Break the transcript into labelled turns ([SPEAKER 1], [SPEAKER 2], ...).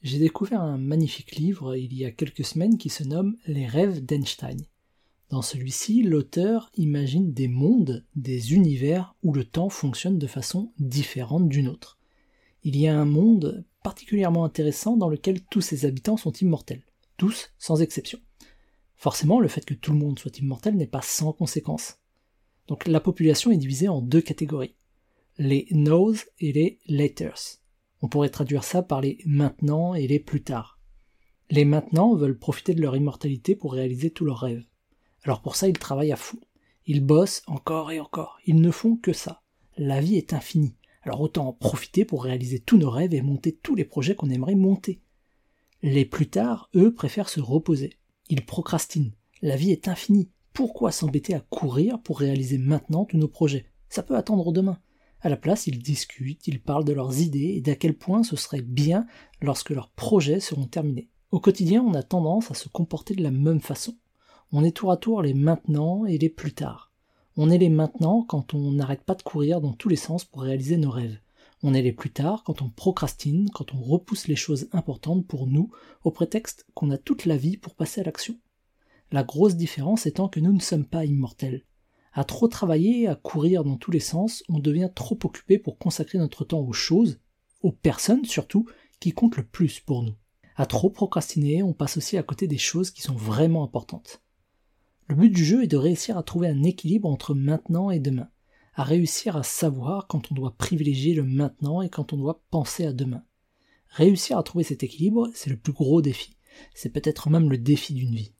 [SPEAKER 1] J'ai découvert un magnifique livre il y a quelques semaines qui se nomme Les rêves d'Einstein. Dans celui-ci, l'auteur imagine des mondes, des univers où le temps fonctionne de façon différente d'une autre. Il y a un monde particulièrement intéressant dans lequel tous ses habitants sont immortels, tous sans exception. Forcément, le fait que tout le monde soit immortel n'est pas sans conséquence. Donc la population est divisée en deux catégories, les nows et les laters. On pourrait traduire ça par les maintenant et les plus tard. Les maintenant veulent profiter de leur immortalité pour réaliser tous leurs rêves. Alors pour ça, ils travaillent à fond. Ils bossent encore et encore. Ils ne font que ça. La vie est infinie. Alors autant en profiter pour réaliser tous nos rêves et monter tous les projets qu'on aimerait monter. Les plus tard, eux, préfèrent se reposer. Ils procrastinent. La vie est infinie. Pourquoi s'embêter à courir pour réaliser maintenant tous nos projets? Ça peut attendre demain. À la place, ils discutent, ils parlent de leurs idées et d'à quel point ce serait bien lorsque leurs projets seront terminés. Au quotidien, on a tendance à se comporter de la même façon. On est tour à tour les maintenant et les plus tard. On est les maintenant quand on n'arrête pas de courir dans tous les sens pour réaliser nos rêves. On est les plus tard quand on procrastine, quand on repousse les choses importantes pour nous, au prétexte qu'on a toute la vie pour passer à l'action. La grosse différence étant que nous ne sommes pas immortels. À trop travailler, à courir dans tous les sens, on devient trop occupé pour consacrer notre temps aux choses, aux personnes surtout, qui comptent le plus pour nous. À trop procrastiner, on passe aussi à côté des choses qui sont vraiment importantes. Le but du jeu est de réussir à trouver un équilibre entre maintenant et demain, à réussir à savoir quand on doit privilégier le maintenant et quand on doit penser à demain. Réussir à trouver cet équilibre, c'est le plus gros défi. C'est peut-être même le défi d'une vie.